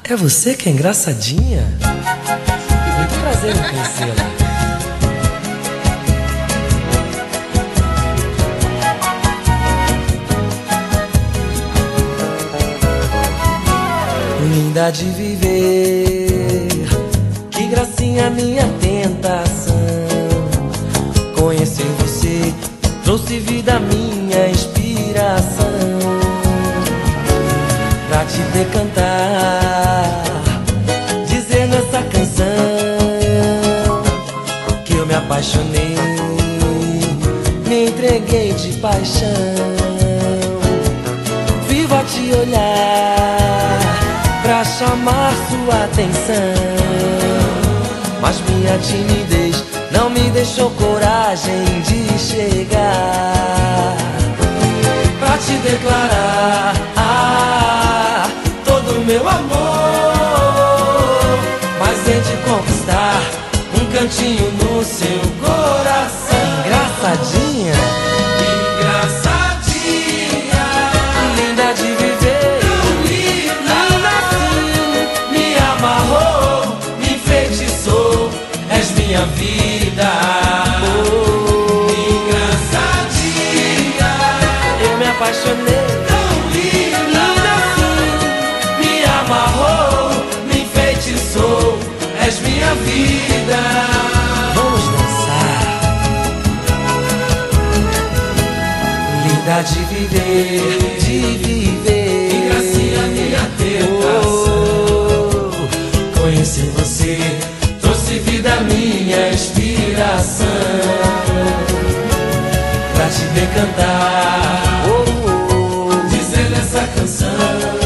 É você que é engraçadinha? Muito prazer em conhecê-la. Linda de viver, que gracinha minha tentação. Conhecer você trouxe vida à minha inspiração. Pra te decantar, dizer nessa canção que eu me apaixonei, me entreguei de paixão. Vivo a te olhar pra chamar sua atenção, mas minha timidez não me deixou coragem de chegar pra te declarar todo o meu amor, mas hei de conquistar um cantinho no seu coração. Engraçadinha, engraçadinha, linda de viver, tão linda assim, me amarrou, me enfeitiçou, és minha vida. Engraçadinha, eu me apaixonei. És minha vida. Vamos dançar. Linda de viver, de viver. Que gracinha minha tentação. Conhecer você trouxe vida à minha inspiração. Pra te decantar, dizer nessa canção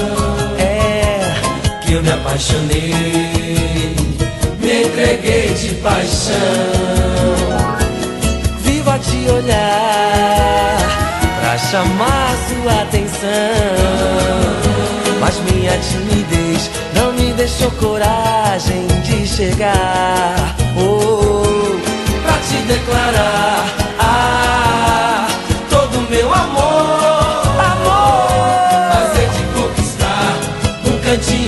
que eu me apaixonei, me entreguei de paixão. Vivo a te olhar pra chamar sua atenção, mas minha timidez não me deixou coragem de chegar pra te declarar todo o meu amor, mas hei de conquistar um cantinho